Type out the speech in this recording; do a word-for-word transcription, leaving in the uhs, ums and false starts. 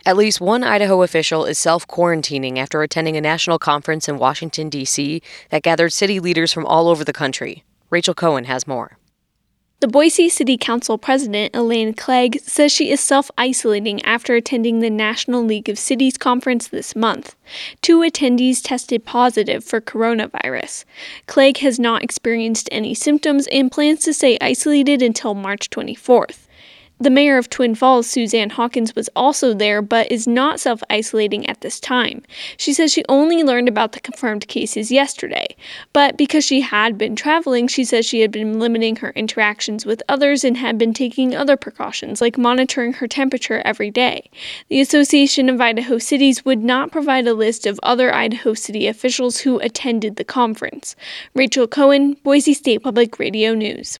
At least one Idaho official is self-quarantining after attending a national conference in Washington, D C that gathered city leaders from all over the country. Rachel Cohen has more. The Boise City Council president, Elaine Clegg, says she is self-isolating after attending the National League of Cities conference this month. Two attendees tested positive for coronavirus. Clegg has not experienced any symptoms and plans to stay isolated until March twenty-fourth. The mayor of Twin Falls, Suzanne Hawkins, was also there but is not self-isolating at this time. She says she only learned about the confirmed cases yesterday, but because she had been traveling, she says she had been limiting her interactions with others and had been taking other precautions, like monitoring her temperature every day. The Association of Idaho Cities would not provide a list of other Idaho City officials who attended the conference. Rachel Cohen, Boise State Public Radio News.